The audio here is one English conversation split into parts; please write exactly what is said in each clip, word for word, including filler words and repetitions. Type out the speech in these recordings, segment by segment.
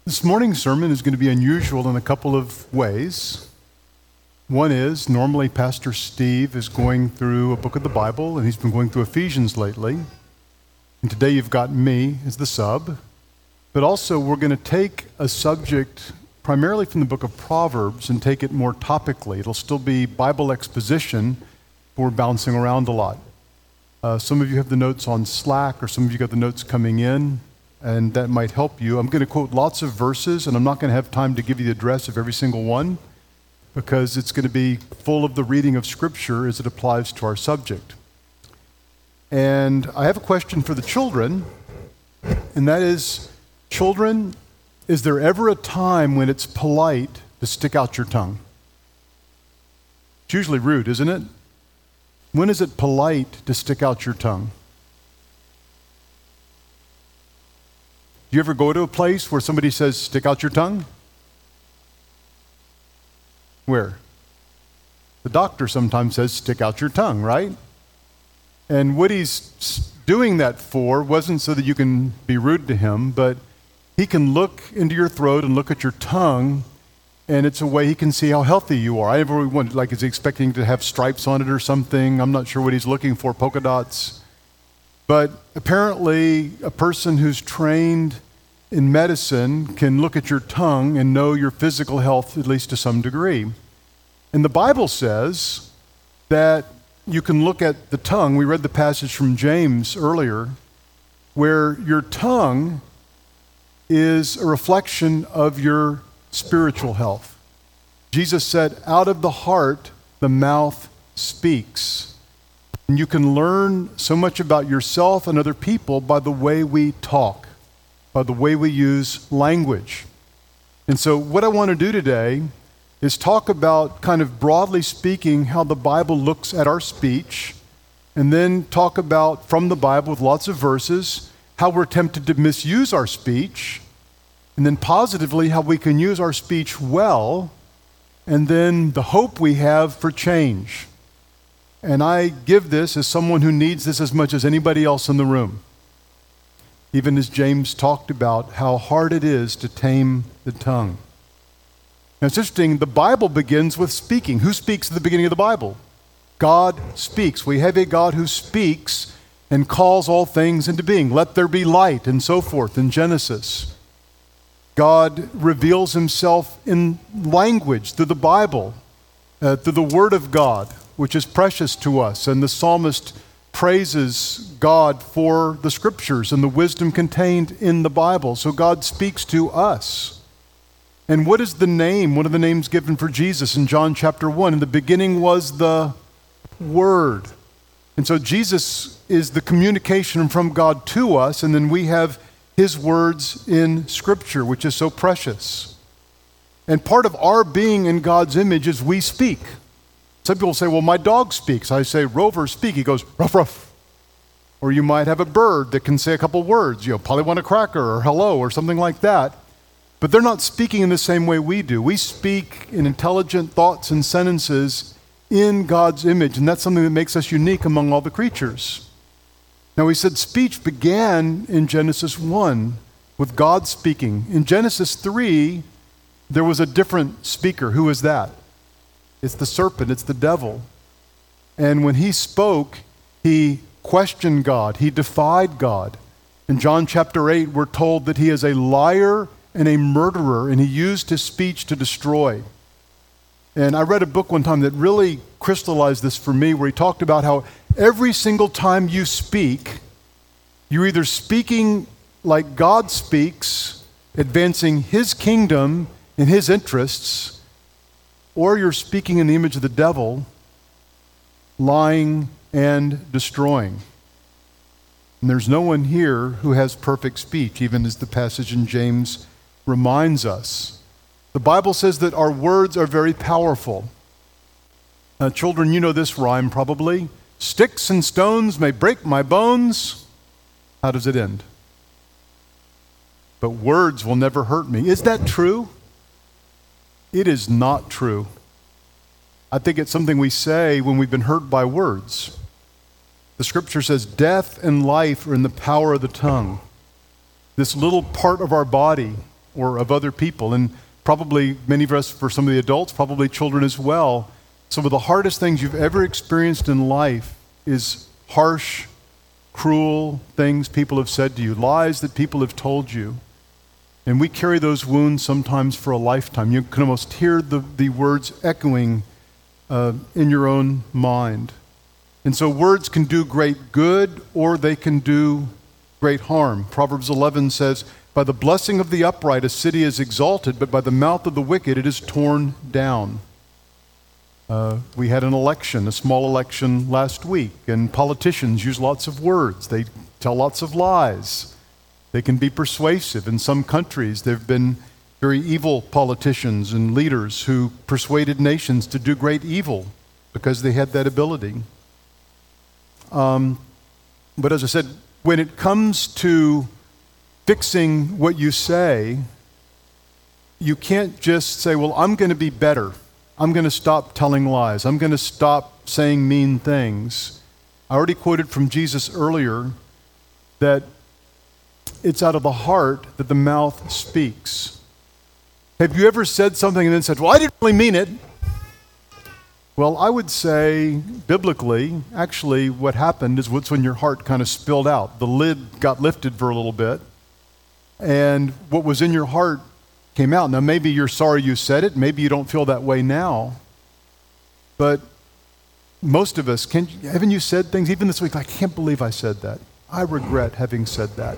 This morning's sermon is going to be unusual in a couple of ways. One is, normally Pastor Steve is going through a book of the Bible, and he's been going through Ephesians lately. And today you've got me as the sub. But also we're going to take a subject primarily from the book of Proverbs and take it more topically. It'll still be Bible exposition, but we're bouncing around a lot. Uh, some of you have the notes on Slack, or some of you got the notes coming in, and that might help you. I'm going to quote lots of verses, and I'm not going to have time to give you the address of every single one, because it's going to be full of the reading of Scripture as it applies to our subject. And I have a question for the children, and that is, children, is there ever a time when it's polite to stick out your tongue? It's usually rude, isn't it? When is it polite to stick out your tongue? Do you ever go to a place where somebody says, stick out your tongue? Where? The doctor sometimes says, stick out your tongue, right? And what he's doing that for wasn't so that you can be rude to him, but he can look into your throat and look at your tongue, and it's a way he can see how healthy you are. I never really wondered, like, is he expecting to have stripes on it or something? I'm not sure what he's looking for, polka dots. But apparently, a person who's trained in medicine can look at your tongue and know your physical health, at least to some degree. And the Bible says that you can look at the tongue. We read the passage from James earlier, where your tongue is a reflection of your spiritual health. Jesus said, out of the heart, the mouth speaks. And you can learn so much about yourself and other people by the way we talk, by the way we use language. And so what I want to do today is talk about, kind of broadly speaking, how the Bible looks at our speech, and then talk about, from the Bible with lots of verses, how we're tempted to misuse our speech, and then positively how we can use our speech well, and then the hope we have for change. And I give this as someone who needs this as much as anybody else in the room. Even as James talked about how hard it is to tame the tongue. Now it's interesting, the Bible begins with speaking. Who speaks at the beginning of the Bible? God speaks. We have a God who speaks and calls all things into being. Let there be light, and so forth in Genesis. God reveals himself in language through the Bible, uh, through the Word of God, which is precious to us. And the psalmist praises God for the Scriptures and the wisdom contained in the Bible. So God speaks to us. And what is the name, one of the names given for Jesus in John chapter one? In the beginning was the Word. And so Jesus is the communication from God to us, and then we have his words in Scripture, which is so precious. And part of our being in God's image is we speak. Some people say, well, my dog speaks. I say, Rover, speak. He goes, ruff, ruff. Or you might have a bird that can say a couple words, you know, probably want a cracker or hello or something like that. But they're not speaking in the same way we do. We speak in intelligent thoughts and sentences in God's image, and that's something that makes us unique among all the creatures. Now, we said speech began in Genesis one with God speaking. In Genesis three, there was a different speaker. Who is that? It's the serpent, it's the devil. And when he spoke, he questioned God, he defied God. In John chapter eight, we're told that he is a liar and a murderer, and he used his speech to destroy. And I read a book one time that really crystallized this for me, where he talked about how every single time you speak, you're either speaking like God speaks, advancing his kingdom and his interests, or you're speaking in the image of the devil, lying and destroying. And there's no one here who has perfect speech, even as the passage in James reminds us. The Bible says that our words are very powerful. Uh, children, you know this rhyme probably. Sticks and stones may break my bones. How does it end? But words will never hurt me. Is that true? It is not true. I think it's something we say when we've been hurt by words. The Scripture says death and life are in the power of the tongue. This little part of our body or of other people. And probably many of us, for some of the adults, probably children as well. Some of the hardest things you've ever experienced in life is harsh, cruel things people have said to you, lies that people have told you. And we carry those wounds sometimes for a lifetime. You can almost hear the, the words echoing uh, in your own mind. And so words can do great good or they can do great harm. Proverbs eleven says, by the blessing of the upright a city is exalted, but by the mouth of the wicked it is torn down. Uh, we had an election, a small election last week, and politicians use lots of words. They tell lots of lies. They can be persuasive. In some countries, there have been very evil politicians and leaders who persuaded nations to do great evil because they had that ability. Um, but as I said, when it comes to fixing what you say, you can't just say, well, I'm going to be better. I'm going to stop telling lies. I'm going to stop saying mean things. I already quoted from Jesus earlier that it's out of the heart that the mouth speaks. Have you ever said something and then said, well, I didn't really mean it? Well, I would say, biblically, actually what happened is what's when your heart kind of spilled out. The lid got lifted for a little bit, and what was in your heart came out. Now, maybe you're sorry you said it. Maybe you don't feel that way now. But most of us, can, haven't you said things, even this week, I can't believe I said that. I regret having said that.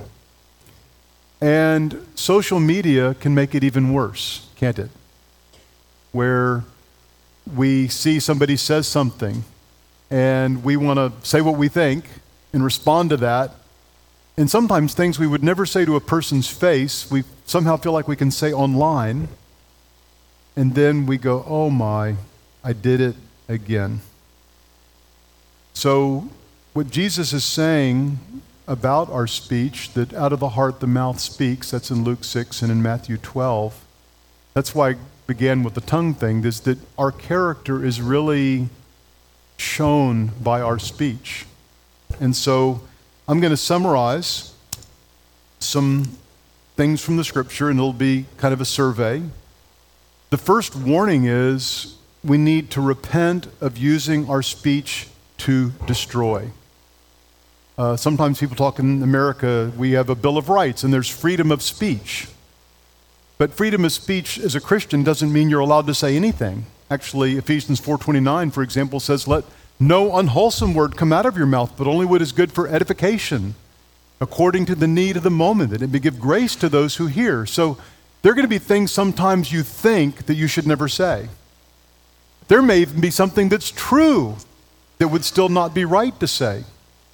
And social media can make it even worse, can't it? Where we see somebody says something and we want to say what we think and respond to that. And sometimes things we would never say to a person's face, we somehow feel like we can say online. And then we go, oh my, I did it again. So what Jesus is saying about our speech, that out of the heart the mouth speaks, that's in Luke six and in Matthew twelve. That's why I began with the tongue thing, is that our character is really shown by our speech. And so I'm going to summarize some things from the scripture, and it'll be kind of a survey. The first warning is we need to repent of using our speech to destroy. Uh, sometimes people talk in America, we have a Bill of Rights and there's freedom of speech. But freedom of speech as a Christian doesn't mean you're allowed to say anything. Actually, Ephesians four twenty-nine, for example, says, let no unwholesome word come out of your mouth, but only what is good for edification, according to the need of the moment, that it may give grace to those who hear. So there are going to be things sometimes you think that you should never say. There may even be something that's true that would still not be right to say.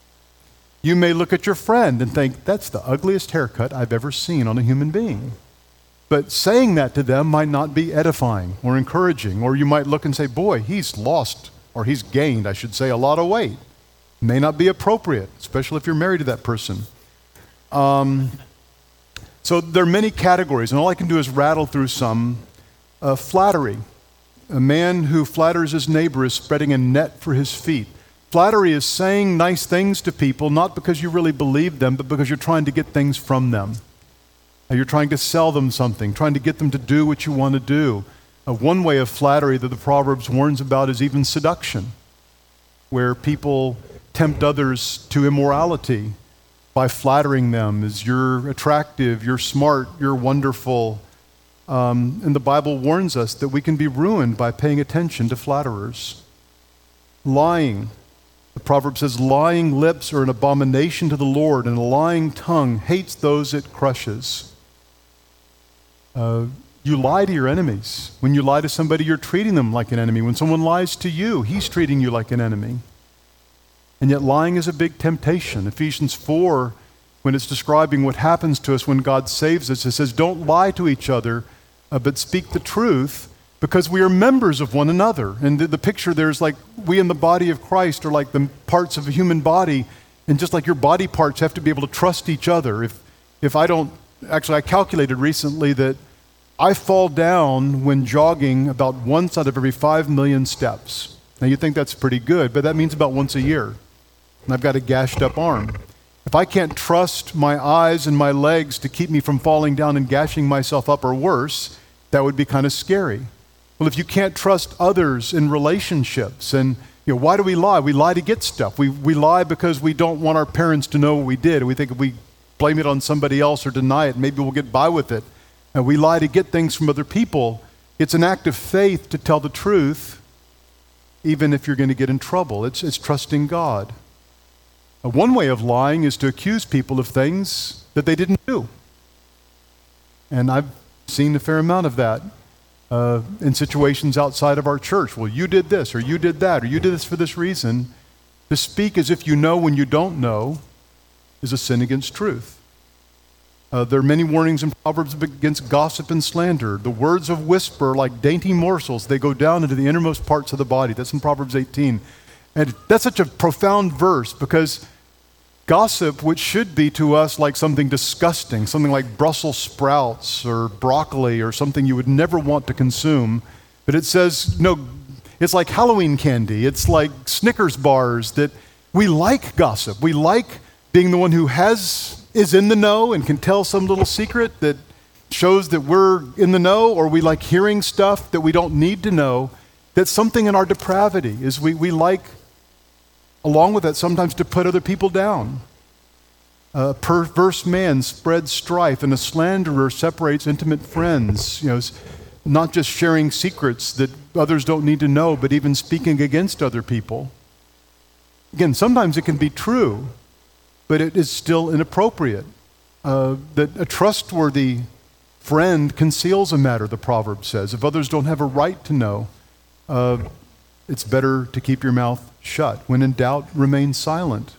You may look at your friend and think, that's the ugliest haircut I've ever seen on a human being. But saying that to them might not be edifying or encouraging. Or you might look and say, boy, he's lost, or he's gained, I should say, a lot of weight. May not be appropriate, especially if you're married to that person. Um, so there are many categories, and all I can do is rattle through some. Uh, flattery. A man who flatters his neighbor is spreading a net for his feet. Flattery is saying nice things to people, not because you really believe them, but because you're trying to get things from them. You're trying to sell them something, trying to get them to do what you want to do. Uh, one way of flattery that the Proverbs warns about is even seduction, where people tempt others to immorality by flattering them as you're attractive, you're smart, you're wonderful. Um, and the Bible warns us that we can be ruined by paying attention to flatterers. Lying. The proverb says, lying lips are an abomination to the Lord, and a lying tongue hates those it crushes. Uh, you lie to your enemies. When you lie to somebody, you're treating them like an enemy. When someone lies to you, he's treating you like an enemy. And yet lying is a big temptation. Ephesians four, when it's describing what happens to us when God saves us, it says, don't lie to each other, uh, but speak the truth, because we are members of one another. And the, the picture there is like we in the body of Christ are like the parts of a human body, and just like your body parts have to be able to trust each other. If if I don't, actually I calculated recently that I fall down when jogging about once out of every five million steps. Now you think that's pretty good, but that means about once a year. And I've got a gashed up arm. If I can't trust my eyes and my legs to keep me from falling down and gashing myself up or worse, that would be kind of scary. Well, if you can't trust others in relationships, and you know, why do we lie? We lie to get stuff. We, we lie because we don't want our parents to know what we did. We think if we blame it on somebody else or deny it, maybe we'll get by with it. And we lie to get things from other people. It's an act of faith to tell the truth, even if you're going to get in trouble. It's, it's trusting God. Uh, one way of lying is to accuse people of things that they didn't do. And I've seen a fair amount of that uh, in situations outside of our church. Well, you did this, or you did that, or you did this for this reason. To speak as if you know when you don't know is a sin against truth. Uh, there are many warnings in Proverbs against gossip and slander. The words of whisper, like dainty morsels, they go down into the innermost parts of the body. That's in Proverbs eighteen. And that's such a profound verse because gossip, which should be to us like something disgusting, something like Brussels sprouts or broccoli or something you would never want to consume, but it says, no, it's like Halloween candy. It's like Snickers bars that we like gossip. We like being the one who has is in the know and can tell some little secret that shows that we're in the know, or we like hearing stuff that we don't need to know. That's something in our depravity, is we, we like, along with that, sometimes to put other people down. A perverse man spreads strife, and a slanderer separates intimate friends. You know, not just sharing secrets that others don't need to know, but even speaking against other people. Again, sometimes it can be true, but it is still inappropriate. Uh, that a trustworthy friend conceals a matter, the proverb says. If others don't have a right to know, uh, it's better to keep your mouth shut. When in doubt, remain silent.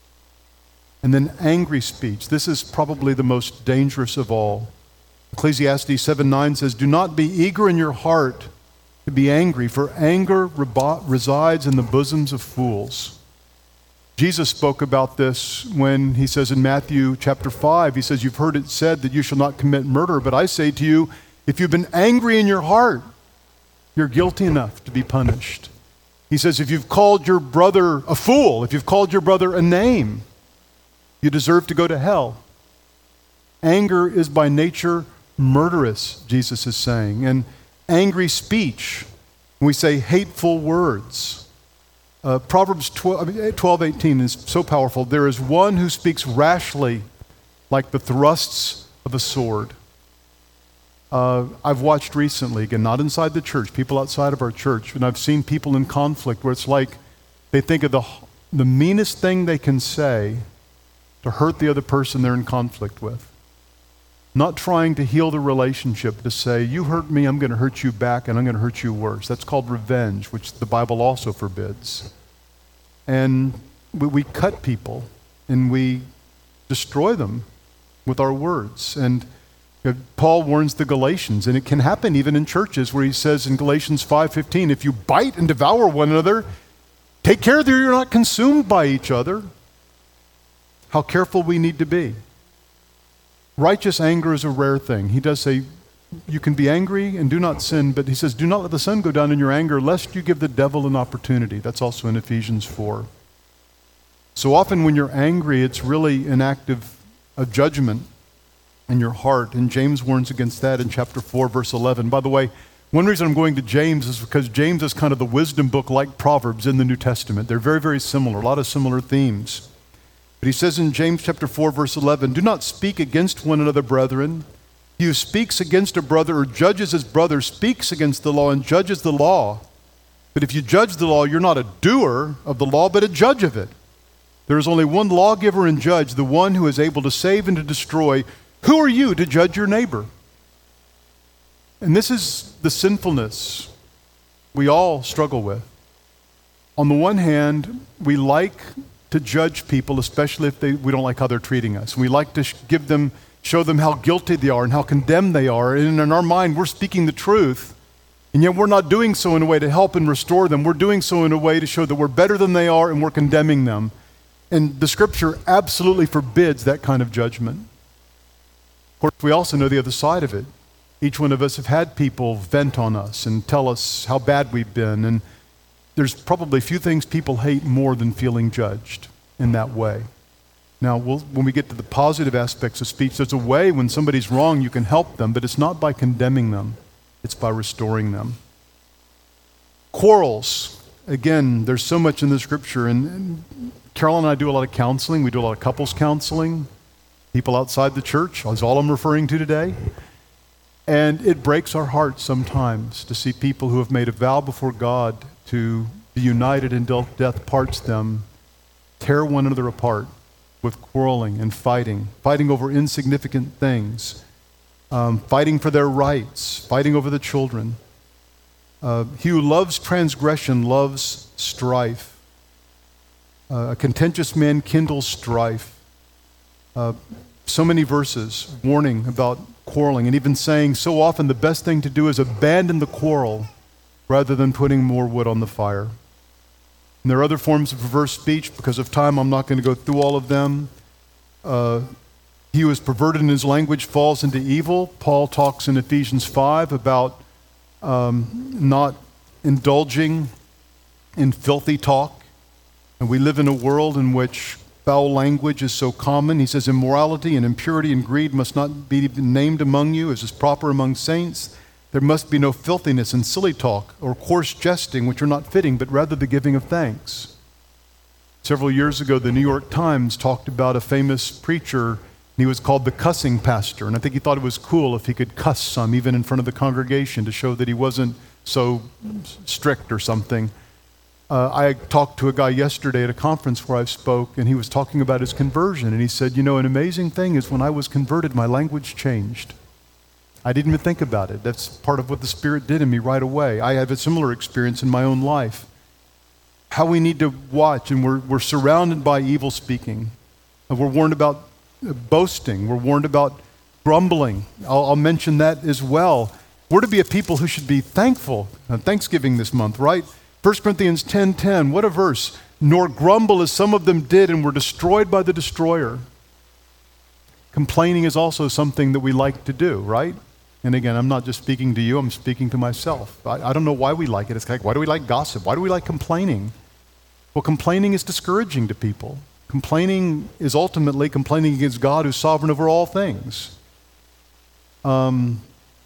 And then angry speech. This is probably the most dangerous of all. Ecclesiastes seven nine says, "Do not be eager in your heart to be angry, for anger rebo- resides in the bosoms of fools." Jesus spoke about this when he says in Matthew chapter five, he says, "You've heard it said that you shall not commit murder, but I say to you, if you've been angry in your heart, you're guilty enough to be punished." He says, if you've called your brother a fool, if you've called your brother a name, you deserve to go to hell. Anger is by nature murderous, Jesus is saying. And angry speech, when we say hateful words. Uh, Proverbs twelve eighteen is so powerful. There is one who speaks rashly like the thrusts of a sword. Uh, I've watched recently, again, not inside the church, people outside of our church, and I've seen people in conflict where it's like they think of the, the meanest thing they can say to hurt the other person they're in conflict with. Not trying to heal the relationship, to say, you hurt me, I'm going to hurt you back, and I'm going to hurt you worse. That's called revenge, which the Bible also forbids. And we, we cut people, and we destroy them with our words. And you know, Paul warns the Galatians, and it can happen even in churches, where he says in Galatians five fifteen, if you bite and devour one another, take care that you're not consumed by each other. How careful we need to be. Righteous anger is a rare thing. He does say, you can be angry and do not sin, but he says, do not let the sun go down in your anger, lest you give the devil an opportunity. That's also in Ephesians four. So often when you're angry, it's really an act of, of judgment in your heart, and James warns against that in chapter four, verse eleven. By the way, one reason I'm going to James is because James is kind of the wisdom book like Proverbs in the New Testament. They're very, very similar, a lot of similar themes. But he says in James chapter four, verse eleven, do not speak against one another, brethren. He who speaks against a brother or judges his brother speaks against the law and judges the law. But if you judge the law, you're not a doer of the law, but a judge of it. There is only one lawgiver and judge, the one who is able to save and to destroy. Who are you to judge your neighbor? And this is the sinfulness we all struggle with. On the one hand, we like to judge people, especially if they, we don't like how they're treating us. We like to sh- give them, show them how guilty they are and how condemned they are. And in our mind, we're speaking the truth. And yet we're not doing so in a way to help and restore them. We're doing so in a way to show that we're better than they are and we're condemning them. And the scripture absolutely forbids that kind of judgment. Of course, we also know the other side of it. Each one of us have had people vent on us and tell us how bad we've been. And there's probably few things people hate more than feeling judged in that way. Now, we'll, when we get to the positive aspects of speech, there's a way when somebody's wrong you can help them, but it's not by condemning them. It's by restoring them. Quarrels. Again, there's so much in the scripture. And, and Carol and I do a lot of counseling. We do a lot of couples counseling. People outside the church is all I'm referring to today. And it breaks our hearts sometimes to see people who have made a vow before God to be united until death parts them, tear one another apart with quarreling and fighting, fighting over insignificant things, um, fighting for their rights, fighting over the children. Uh, he who loves transgression loves strife. Uh, a contentious man kindles strife. Uh, so many verses warning about quarreling and even saying so often the best thing to do is abandon the quarrel rather than putting more wood on the fire. And there are other forms of perverse speech. Because of time, I'm not going to go through all of them. Uh, he who is perverted in his language falls into evil. Paul talks in Ephesians five about um, not indulging in filthy talk. And we live in a world in which foul language is so common. He says, immorality and impurity and greed must not be named among you as is proper among saints. There must be no filthiness and silly talk or coarse jesting, which are not fitting, but rather the giving of thanks. Several years ago, the New York Times talked about a famous preacher, and he was called the cussing pastor. And I think he thought it was cool if he could cuss some, even in front of the congregation, to show that he wasn't so strict or something. Uh, I talked to a guy yesterday at a conference where I spoke, and he was talking about his conversion. And he said, you know, an amazing thing is when I was converted, my language changed. I didn't even think about it. That's part of what the Spirit did in me right away. I have a similar experience in my own life. How we need to watch, and we're, we're surrounded by evil speaking. And we're warned about boasting. We're warned about grumbling. I'll, I'll mention that as well. We're to be a people who should be thankful. Uh, Thanksgiving this month, right? First Corinthians ten ten, what a verse. Nor grumble as some of them did and were destroyed by the destroyer. Complaining is also something that we like to do, right? And again, I'm not just speaking to you, I'm speaking to myself. I, I don't know why we like it. It's like, why do we like gossip? Why do we like complaining? Well, complaining is discouraging to people. Complaining is ultimately complaining against God who's sovereign over all things. Um,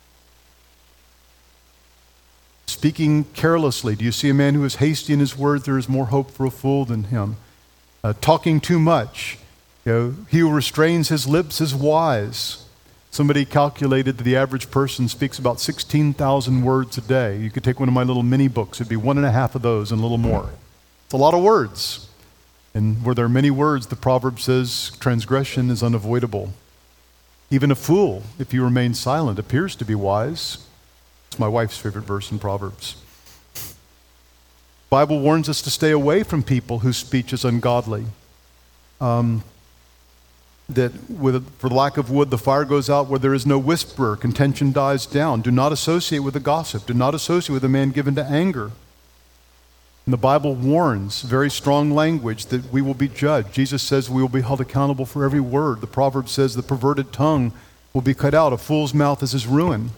speaking carelessly. Do you see a man who is hasty in his words? There is more hope for a fool than him. Uh, talking too much. You know, he who restrains his lips is wise. Somebody calculated that the average person speaks about sixteen thousand words a day. You could take one of my little mini books. It'd be one and a half of those and a little more. It's a lot of words. And where there are many words, the proverb says transgression is unavoidable. Even a fool, if he remains silent, appears to be wise. It's my wife's favorite verse in Proverbs. The Bible warns us to stay away from people whose speech is ungodly. Um, that with, for lack of wood, the fire goes out. Where there is no whisperer, contention dies down. Do not associate with a gossip. Do not associate with a man given to anger. And the Bible warns, very strong language, that we will be judged. Jesus says we will be held accountable for every word. The proverb says the perverted tongue will be cut out. A fool's mouth is his ruin.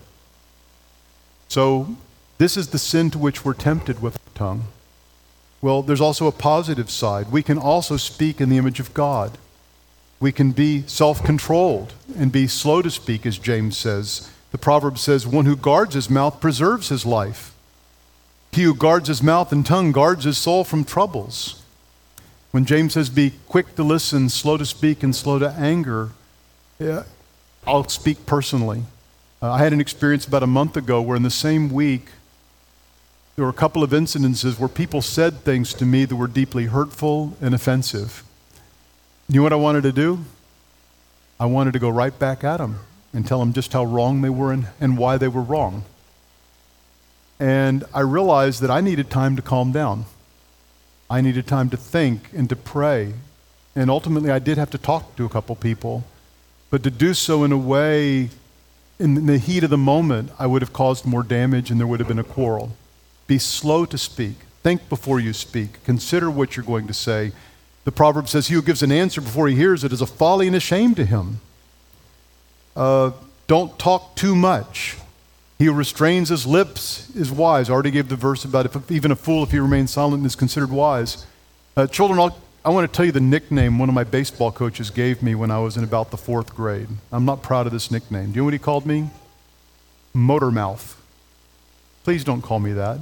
So this is the sin to which we're tempted with the tongue. Well, there's also a positive side. We can also speak in the image of God. We can be self-controlled and be slow to speak, as James says. The proverb says, one who guards his mouth preserves his life. He who guards his mouth and tongue guards his soul from troubles. When James says, be quick to listen, slow to speak, and slow to anger, yeah, I'll speak personally. Uh, I had an experience about a month ago where in the same week, there were a couple of incidences where people said things to me that were deeply hurtful and offensive. You know what I wanted to do? I wanted to go right back at them and tell them just how wrong they were and, and why they were wrong. And I realized that I needed time to calm down. I needed time to think and to pray. And ultimately, I did have to talk to a couple people. But to do so in a way, in the heat of the moment, I would have caused more damage and there would have been a quarrel. Be slow to speak. Think before you speak. Consider what you're going to say. The proverb says, he who gives an answer before he hears it is a folly and a shame to him. Uh, don't talk too much. He who restrains his lips is wise. I already gave the verse about if even a fool, if he remains silent, is considered wise. Uh, children, I'll, I want to tell you the nickname one of my baseball coaches gave me when I was in about the fourth grade. I'm not proud of this nickname. Do you know what he called me? Motor Mouth. Please don't call me that.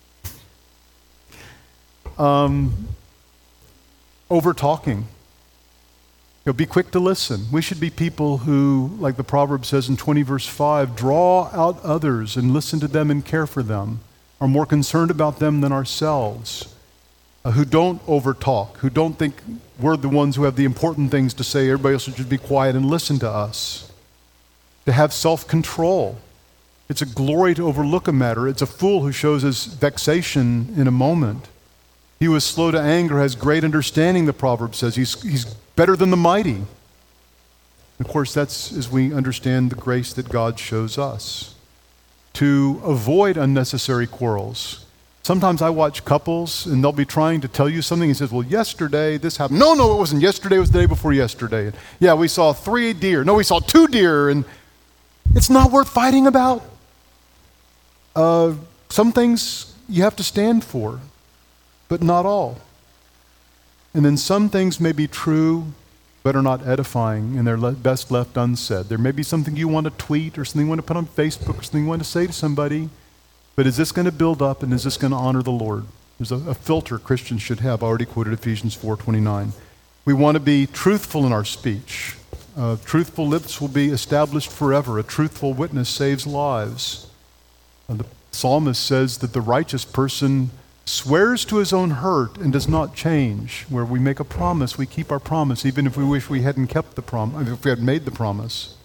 Um, over talking. You know, be quick to listen. We should be people who, like the proverb says in twenty verse five, draw out others and listen to them and care for them, are more concerned about them than ourselves, uh, who don't overtalk, who don't think we're the ones who have the important things to say, everybody else should just be quiet and listen to us. To have self-control. It's a glory to overlook a matter. It's a fool who shows his vexation in a moment. He who is slow to anger has great understanding, the proverb says. He's, he's better than the mighty. Of course, that's as we understand the grace that God shows us. To avoid unnecessary quarrels. Sometimes I watch couples and they'll be trying to tell you something. He says, well, yesterday this happened. No, no, it wasn't yesterday. It was the day before yesterday. And yeah, we saw three deer. No, we saw two deer. And it's not worth fighting about. Uh, some things you have to stand for, but not all. And then some things may be true, but are not edifying, and they're le- best left unsaid. There may be something you want to tweet or something you want to put on Facebook or something you want to say to somebody, but is this going to build up and is this going to honor the Lord? There's a, a filter Christians should have. I already quoted Ephesians four twenty-nine. We want to be truthful in our speech. Uh, truthful lips will be established forever. A truthful witness saves lives. Uh, the psalmist says that the righteous person swears to his own hurt and does not change. Where we make a promise, we keep our promise, even if we wish we hadn't kept the promise, if we had made the promise.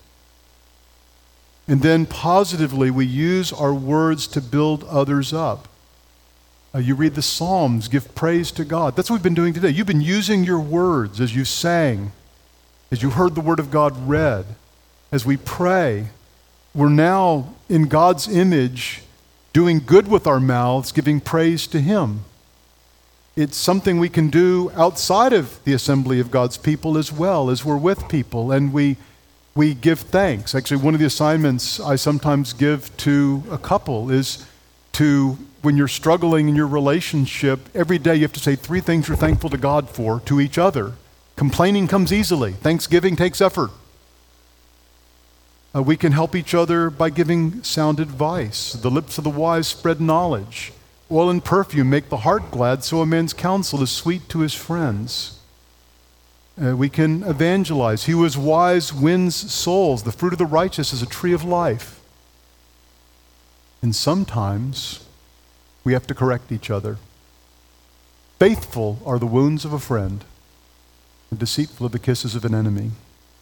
And then positively, we use our words to build others up. Uh, you read the Psalms, give praise to God. That's what we've been doing today. You've been using your words as you sang, as you heard the Word of God read, as we pray. We're now in God's image, doing good with our mouths, giving praise to Him. It's something we can do outside of the assembly of God's people as well, as we're with people, and we we give thanks. Actually, one of the assignments I sometimes give to a couple is to, when you're struggling in your relationship, every day you have to say three things you're thankful to God for to each other. Complaining comes easily. Thanksgiving takes effort. Uh, we can help each other by giving sound advice. The lips of the wise spread knowledge. Oil and perfume make the heart glad, so a man's counsel is sweet to his friends. Uh, we can evangelize. He who is wise wins souls. The fruit of the righteous is a tree of life. And sometimes we have to correct each other. Faithful are the wounds of a friend, and deceitful are the kisses of an enemy.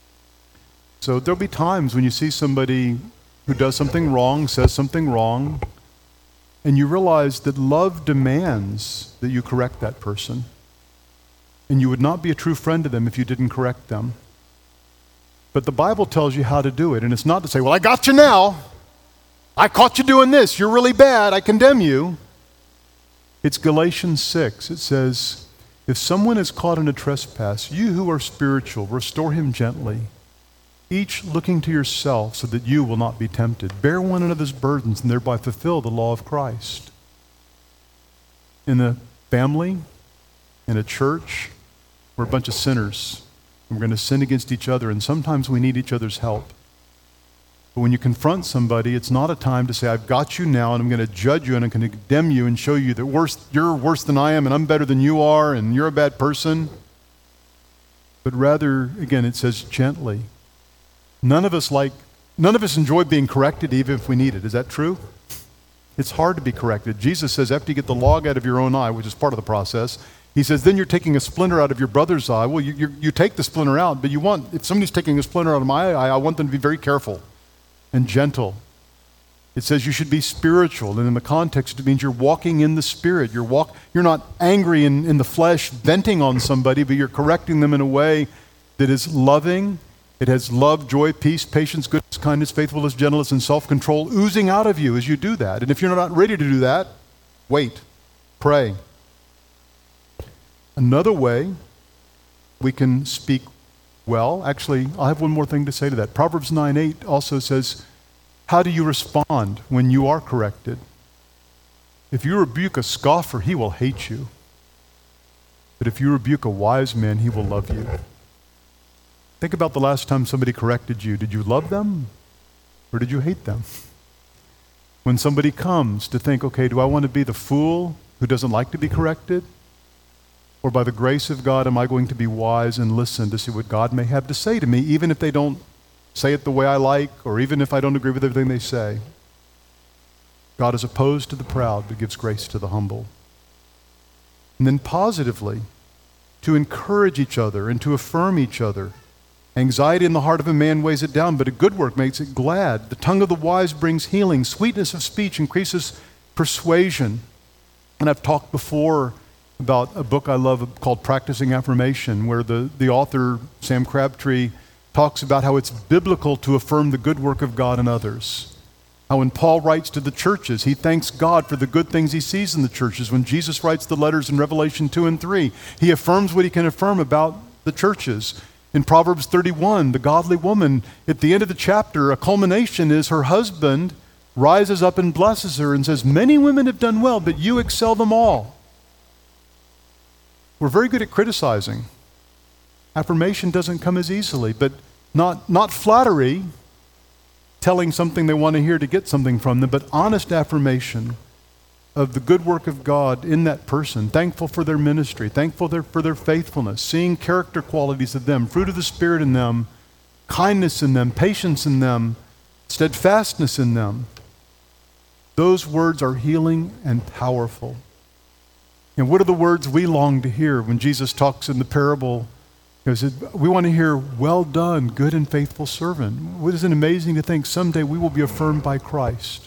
So there'll be times when you see somebody who does something wrong, says something wrong, and you realize that love demands that you correct that person. And you would not be a true friend to them if you didn't correct them. But the Bible tells you how to do it, and it's not to say, well, I got you now. I caught you doing this. You're really bad. I condemn you. It's Galatians six. It says, if someone is caught in a trespass, you who are spiritual, restore him gently, each looking to yourself so that you will not be tempted. Bear one another's burdens and thereby fulfill the law of Christ. In a family, in a church, we're a bunch of sinners. We're going to sin against each other, and sometimes we need each other's help. But when you confront somebody, it's not a time to say, I've got you now, and I'm going to judge you, and I'm going to condemn you and show you that worse, you're worse than I am, and I'm better than you are, and you're a bad person. But rather, again, it says gently. None of us like, none of us enjoy being corrected even if we need it. Is that true? It's hard to be corrected. Jesus says after you get the log out of your own eye, which is part of the process, he says, then you're taking a splinter out of your brother's eye. Well, you, you, you take the splinter out, but you want, if somebody's taking a splinter out of my eye, I want them to be very careful and gentle. It says you should be spiritual, and in the context it means you're walking in the Spirit. You're walk, you're not angry in, in the flesh, venting on somebody, but you're correcting them in a way that is loving. It has love, joy, peace, patience, goodness, kindness, faithfulness, gentleness, and self-control oozing out of you as you do that. And if you're not ready to do that, wait, pray. Another way we can speak well, actually, I have one more thing to say to that. Proverbs nine eight also says, how do you respond when you are corrected? If you rebuke a scoffer, he will hate you. But if you rebuke a wise man, he will love you. Think about the last time somebody corrected you. Did you love them or did you hate them? When somebody comes to think, okay, do I want to be the fool who doesn't like to be corrected? Or by the grace of God, am I going to be wise and listen to see what God may have to say to me, even if they don't say it the way I like, or even if I don't agree with everything they say? God is opposed to the proud, but gives grace to the humble. And then positively, to encourage each other and to affirm each other. Anxiety in the heart of a man weighs it down, but a good work makes it glad. The tongue of the wise brings healing. Sweetness of speech increases persuasion. And I've talked before about a book I love called Practicing Affirmation, where the, the author, Sam Crabtree, talks about how it's biblical to affirm the good work of God in others. How when Paul writes to the churches, he thanks God for the good things he sees in the churches. When Jesus writes the letters in Revelation two and three, he affirms what he can affirm about the churches. In Proverbs thirty-one, the godly woman, at the end of the chapter, a culmination is her husband rises up and blesses her and says, many women have done well, but you excel them all. We're very good at criticizing. Affirmation doesn't come as easily, but not, not flattery, telling something they want to hear to get something from them, but honest affirmation of the good work of God in that person, thankful for their ministry, thankful their, for their faithfulness, seeing character qualities of them, fruit of the Spirit in them, kindness in them, patience in them, steadfastness in them. Those words are healing and powerful. And what are the words we long to hear when Jesus talks in the parable? He said, we want to hear, well done, good and faithful servant. What is it amazing to think someday we will be affirmed by Christ?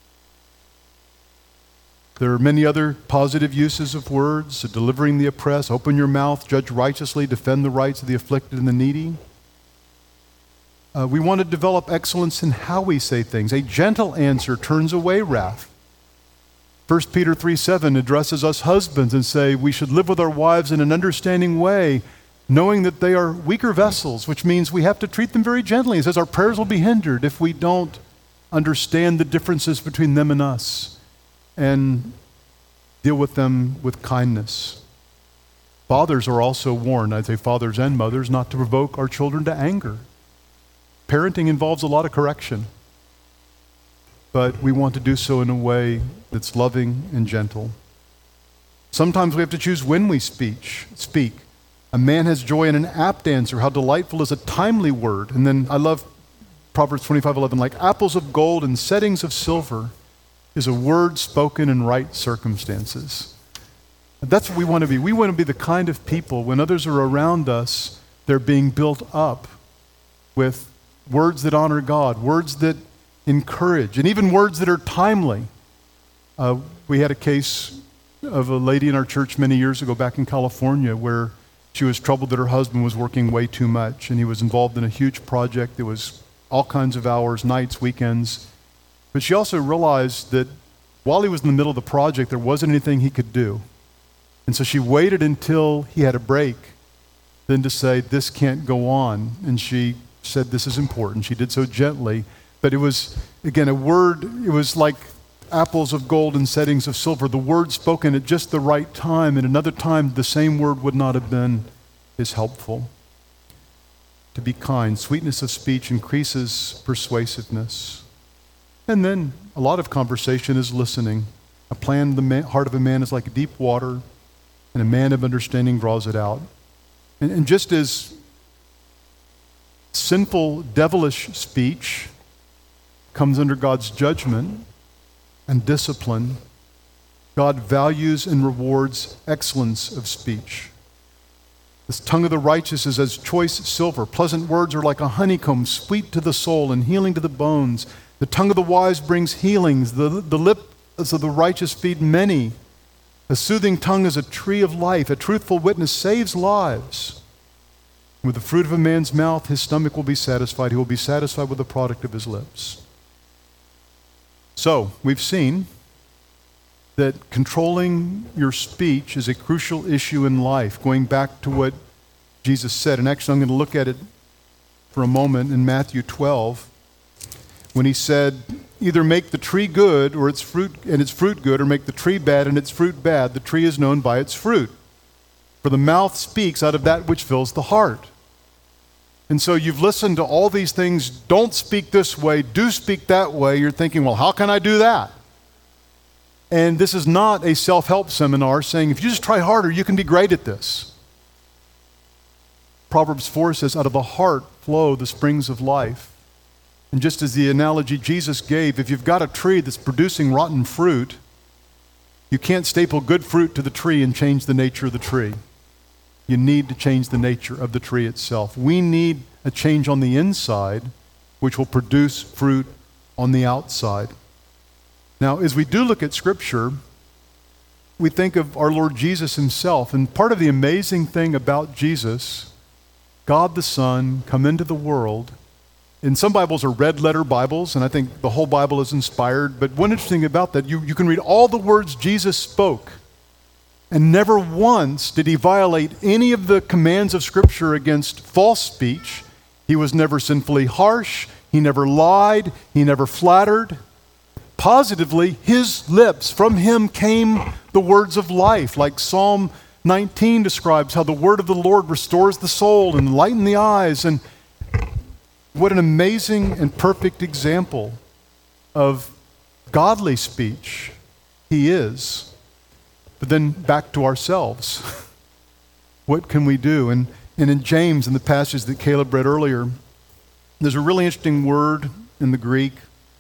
There are many other positive uses of words: delivering the oppressed, open your mouth, judge righteously, defend the rights of the afflicted and the needy. Uh, we want to develop excellence in how we say things. A gentle answer turns away wrath. First Peter three seven addresses us husbands and say we should live with our wives in an understanding way, knowing that they are weaker vessels, which means we have to treat them very gently. It says our prayers will be hindered if we don't understand the differences between them and us and deal with them with kindness. Fathers are also warned, I'd say fathers and mothers, not to provoke our children to anger. Parenting involves a lot of correction, but we want to do so in a way that's loving and gentle. Sometimes we have to choose when we speech, speak. A man has joy in an apt answer. How delightful is a timely word. And then I love Proverbs twenty-five eleven, like apples of gold and settings of silver is a word spoken in right circumstances. That's what we want to be. We want to be the kind of people, when others are around us, they're being built up with words that honor God, words that encourage, and even words that are timely. Uh, we had a case of a lady in our church many years ago back in California where she was troubled that her husband was working way too much, and he was involved in a huge project that was all kinds of hours, nights, weekends. But she also realized that while he was in the middle of the project, there wasn't anything he could do. And so she waited until he had a break, then to say, this can't go on. And she said, this is important. She did so gently. But it was, again, a word, it was like apples of gold and settings of silver, the word spoken at just the right time. And another time, the same word would not have been as helpful. To be kind. Sweetness of speech increases persuasiveness. And then a lot of conversation is listening. A plan in the man, heart of a man is like deep water, and a man of understanding draws it out. And, and just as sinful, devilish speech comes under God's judgment and discipline, God values and rewards excellence of speech. The tongue of the righteous is as choice silver. Pleasant words are like a honeycomb, sweet to the soul and healing to the bones. The tongue of the wise brings healings. The, the lips of the righteous feed many. A soothing tongue is a tree of life. A truthful witness saves lives. With the fruit of a man's mouth, his stomach will be satisfied. He will be satisfied with the product of his lips. So, we've seen that controlling your speech is a crucial issue in life, going back to what Jesus said. And actually, I'm going to look at it for a moment in Matthew twelve, when he said, either make the tree good or its fruit and its fruit good, or make the tree bad and its fruit bad. The tree is known by its fruit. For the mouth speaks out of that which fills the heart. And so you've listened to all these things, don't speak this way, do speak that way. You're thinking, well, how can I do that? And this is not a self-help seminar saying, if you just try harder, you can be great at this. Proverbs four says, out of the heart flow the springs of life. And just as the analogy Jesus gave, if you've got a tree that's producing rotten fruit, you can't staple good fruit to the tree and change the nature of the tree. You need to change the nature of the tree itself. We need a change on the inside, which will produce fruit on the outside. Now, as we do look at Scripture, we think of our Lord Jesus himself. And part of the amazing thing about Jesus, God the Son come into the world. And some Bibles are red letter Bibles, and I think the whole Bible is inspired. But one interesting about that, you, you can read all the words Jesus spoke. And never once did he violate any of the commands of Scripture against false speech. He was never sinfully harsh. He never lied. He never flattered. Positively, his lips, from him came the words of life. Like Psalm nineteen describes how the word of the Lord restores the soul and enlightens the eyes. And what an amazing and perfect example of godly speech he is. But then back to ourselves. What can we do? And, and in James, in the passage that Caleb read earlier, there's a really interesting word in the Greek.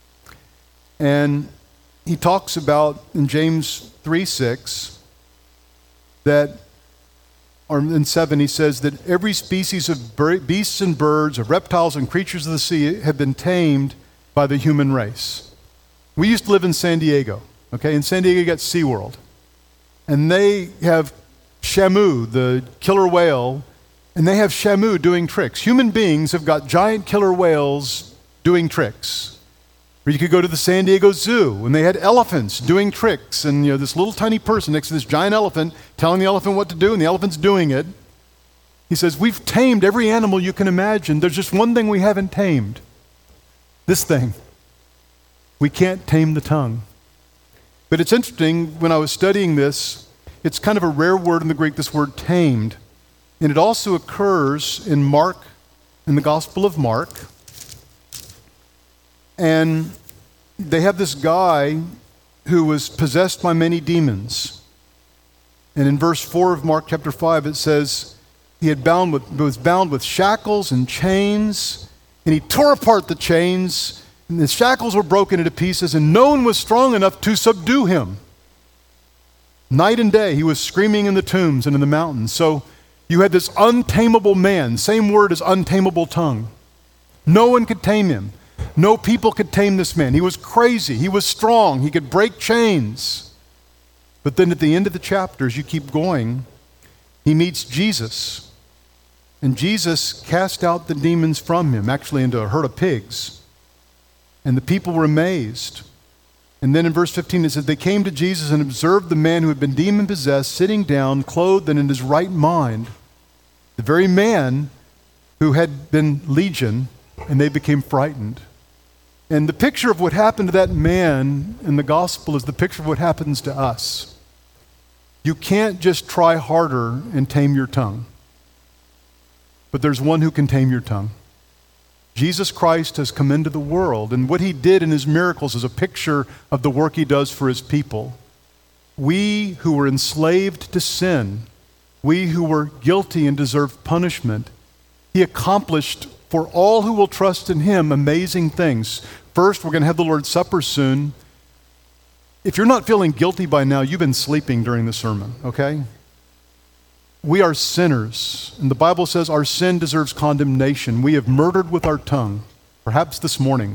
And he talks about, in James three six, that, or in seven, he says that every species of beasts and birds, of reptiles and creatures of the sea have been tamed by the human race. We used to live in San Diego, okay? In San Diego, you got SeaWorld. And they have Shamu, the killer whale, and they have Shamu doing tricks. Human beings have got giant killer whales doing tricks. Or you could go to the San Diego Zoo, and they had elephants doing tricks, and you know this little tiny person next to this giant elephant telling the elephant what to do, and the elephant's doing it. He says, we've tamed every animal you can imagine. There's just one thing we haven't tamed. This thing. We can't tame the tongue. But it's interesting, when I was studying this, it's kind of a rare word in the Greek, this word tamed. And it also occurs in Mark, in the Gospel of Mark. And they have this guy who was possessed by many demons. And in verse four of Mark chapter five, it says, he had bound with, was bound with shackles and chains, and he tore apart the chains, and the shackles were broken into pieces, and no one was strong enough to subdue him. Night and day, he was screaming in the tombs and in the mountains. So you had this untamable man, same word as untamable tongue. No one could tame him. No people could tame this man. He was crazy. He was strong. He could break chains. But then at the end of the chapter, as you keep going, he meets Jesus. And Jesus cast out the demons from him, actually into a herd of pigs. And the people were amazed. And then in verse fifteen it says, they came to Jesus and observed the man who had been demon-possessed sitting down, clothed and in his right mind. The very man who had been legion, and they became frightened. And the picture of what happened to that man in the gospel is the picture of what happens to us. You can't just try harder and tame your tongue. But there's one who can tame your tongue. Jesus Christ has come into the world, and what he did in his miracles is a picture of the work he does for his people. We who were enslaved to sin, we who were guilty and deserved punishment, he accomplished for all who will trust in him amazing things. First, we're going to have the Lord's Supper soon. If you're not feeling guilty by now, you've been sleeping during the sermon, okay? We are sinners, and the Bible says our sin deserves condemnation. We have murdered with our tongue, perhaps this morning.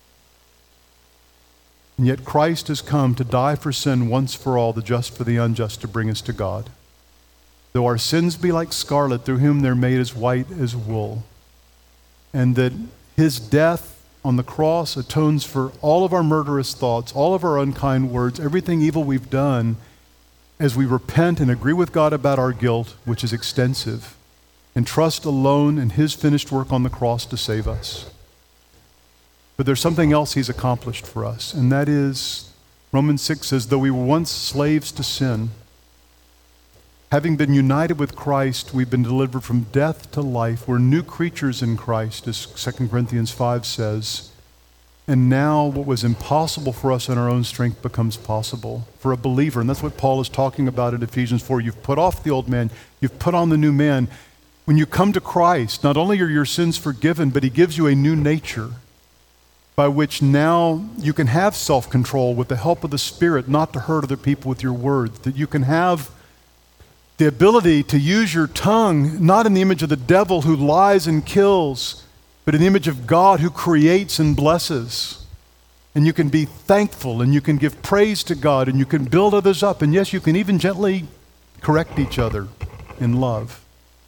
And yet Christ has come to die for sin once for all, the just for the unjust, to bring us to God. Though our sins be like scarlet, through whom they're made as white as wool. And that his death on the cross atones for all of our murderous thoughts, all of our unkind words, everything evil we've done, as we repent and agree with God about our guilt, which is extensive, and trust alone in his finished work on the cross to save us. But there's something else he's accomplished for us, and that is, Romans six says, though we were once slaves to sin, Having been united with Christ, we've been delivered from death to life. We're new creatures in Christ, as Second Corinthians five says. And now what was impossible for us in our own strength becomes possible for a believer. And that's what Paul is talking about in Ephesians four. You've put off the old man. You've put on the new man. When you come to Christ, not only are your sins forgiven, but he gives you a new nature by which now you can have self-control with the help of the Spirit, not to hurt other people with your words, that you can have the ability to use your tongue, not in the image of the devil who lies and kills, but in the image of God who creates and blesses. And you can be thankful, and you can give praise to God, and you can build others up, and yes, you can even gently correct each other in love.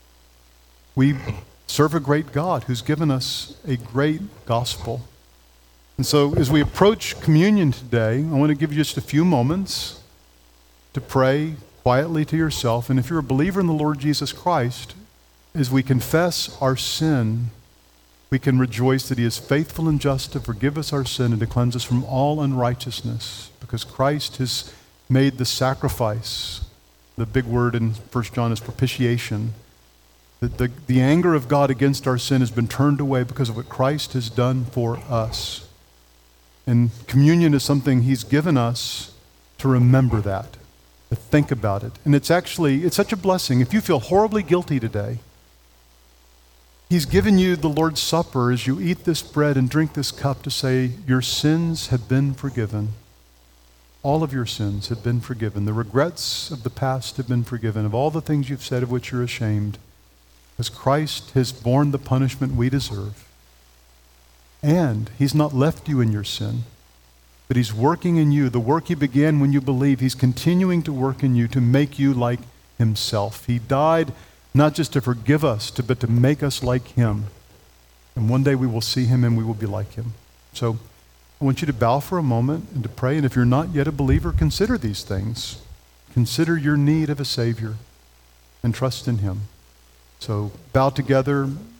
We serve a great God who's given us a great gospel. And so as we approach communion today, I want to give you just a few moments to pray quietly to yourself. And if you're a believer in the Lord Jesus Christ, as we confess our sin, we can rejoice that he is faithful and just to forgive us our sin and to cleanse us from all unrighteousness, because Christ has made the sacrifice. The big word in First John is propitiation. That the, the anger of God against our sin has been turned away because of what Christ has done for us. And communion is something he's given us to remember that, to think about it. And it's actually, it's such a blessing. If you feel horribly guilty today, he's given you the Lord's Supper as you eat this bread and drink this cup to say, your sins have been forgiven. All of your sins have been forgiven. The regrets of the past have been forgiven. Of all the things you've said of which you're ashamed, because Christ has borne the punishment we deserve. And he's not left you in your sin, but he's working in you. The work he began when you believe, he's continuing to work in you to make you like himself. He died not just to forgive us, to, but to make us like him. And one day we will see him and we will be like him. So I want you to bow for a moment and to pray. And if you're not yet a believer, consider these things. Consider your need of a Savior and trust in him. So bow together.